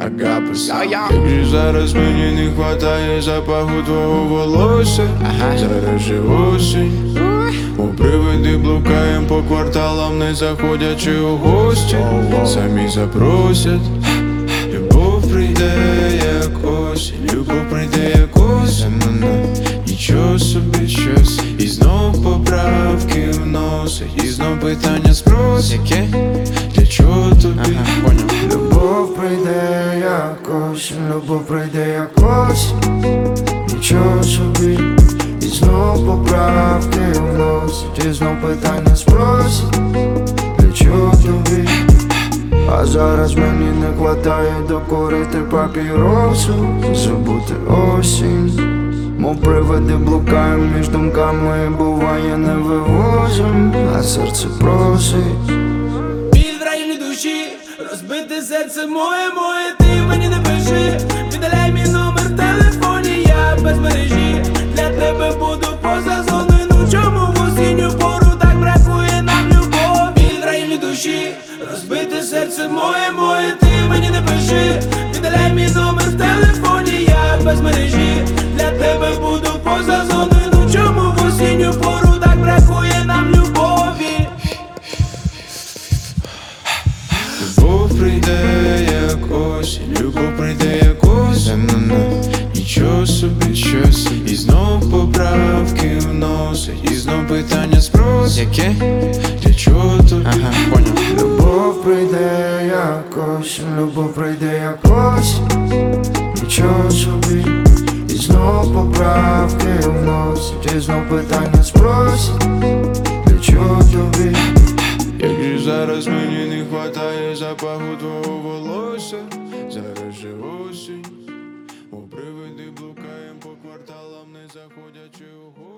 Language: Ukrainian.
Агапес. Як зараз мені не хватає запаху твого волосся. Зараз же осінь. У привиди блукаєм по кварталам, не заходячи у гості. Самі запросять. Любов прийде як осінь, любов прийде як осінь. Нічого собі щось. І знов поправки вносить. І знов питання спросить. Яке? Для чого тобі? Любов прийде як осінь, любов прийде як осінь. Нічого собі. І знов поправки вносить. І знов питання спросить. Для чого тобі? А зараз мені не хватає докурити папіросу, забути осінь. Мов привиди блукаєм між думками, буває не вивозим, а серце просить. Біль в районі душі, розбите серце моє, ти мені не пиши. Віддаляй мій номер в телефоні, я без мережі. Для тебе буду поза зоною, ну чому в осінню пору так бракує нам любові? Біль в районі душі, розбите серце моє, ти мені не пиши. Віддаляй мій номер в телефоні, я без мережі. Для тебе буду поза зоною, ну чому в осінню пору так бракує нам любові? Любов прийде як осінь, любов прийде як осінь. Нічого собі щось. І знов поправки вносить. І знов питання спросить. Яке? Для чого тобі? Любов прийде як осінь, любов прийде як осінь. Нічого собі. І знов поправки вносить. І знов питання спросить. Для чого тобі? Як же зараз мені не хватає запаху твого волосся. Зараз же осінь. У привиди блукаєм по кварталам, не заходячи у гості.